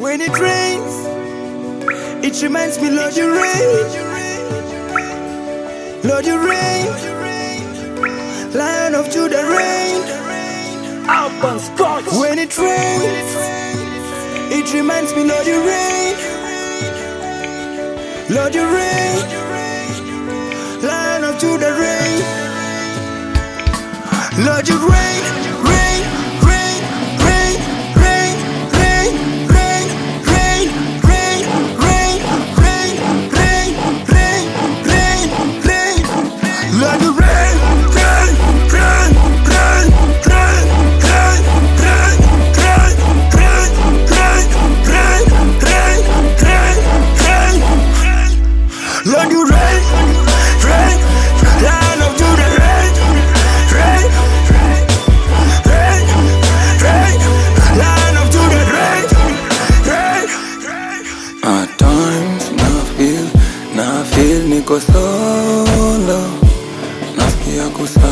When it rains, it reminds me, Lord, you rain. Lord, you reign. Lion of Judah, reign. Urban Scotch. When it rains, it reminds me, Lord, you reign. Lord, you reign. Lion of Judah, reign. Lord, you reign, reign, reign, reign, reign, reign, reign, reign, reign, reign, reign, reign, reign, reign, reign. Lord, you reign, reign, reign, reign, reign, reign, reign, reign, reign, reign, reign, reign, reign, reign. Lord, you reign, reign, Lion of Judah, reign, reign. At times na feel niko solo, nasikia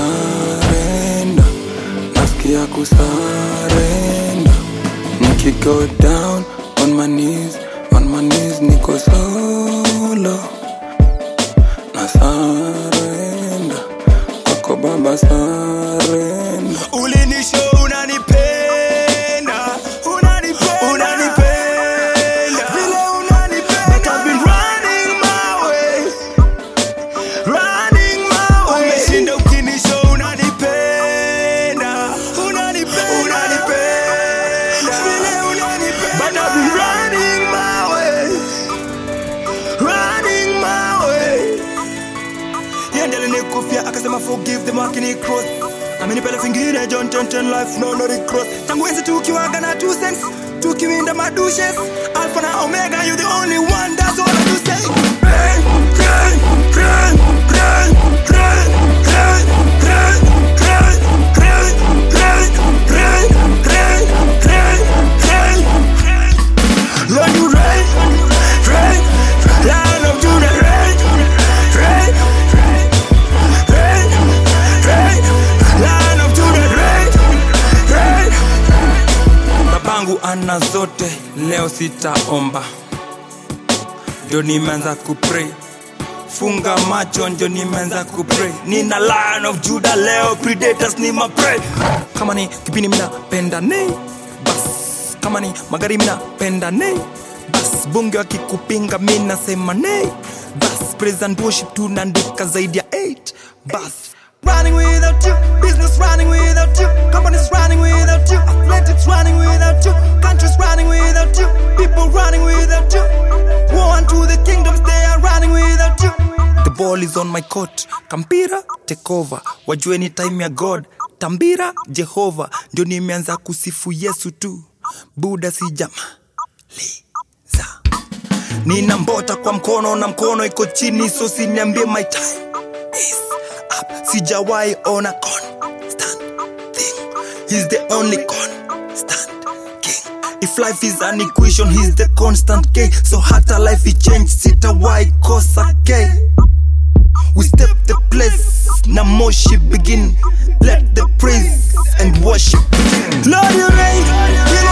kusarenda, nikiko down on my knees, niko solo, nasarenda, kwako Baba sarenda. Ulinisho unanipenda, vile unanipenda. But I've been running my way. Umeshinda ukinisho unanipenda, vile unanipenda. But I've been running my way. Yendele nikufia akasema forgive them wakini cross. Amenipela fingine John 10:10 life no cross. Tangu enzi tukiwaga na 2 cents, tukiwinda madushes. Alpha na Omega, you the only one, that's all I do say. Rain, rain, rain, rain, rain, rain, rain, rain, rain, rain, rain, rain, rain, rain, rain. Lord, you rain, rain, Lion of Judah, rain, rain, rain, rain, Lion of Judah, rain, rain. Babangu ana zote, leo sitaomba, ndio nimeanza kupray. Funga macho ndio nimeanza kupray. Nina Lion of Judah leo, predators ni mapray. Kama ni kipini mina penda ne, bas. Kama ni magari mina penda ne, bas. Bunge wakikupinga mina sema ne, bas. Praise and worship tunaandika zaidi ya 8, bas. Running without you, business running without you, companies running without you, athletics running without you, countries running without you, people running without you. War unto the kingdoms, they are running without you. The ball is on my court, Kampira take over. Wajue ni time ya God, Tambira Jehovah. Ndio nimeanza kusifu Yesu tu, Buddha sijama liza. Nina mbota kwa mkono na mkono iko chini, so siniambie my time is up. Sijawai on a constant thing. He's the only constant king. If life is an equation, he's the constant K. So hata life it change, sitawai kosa K. We step the place, na moshi begin. Let the praise and worship begin. Lord, you reign.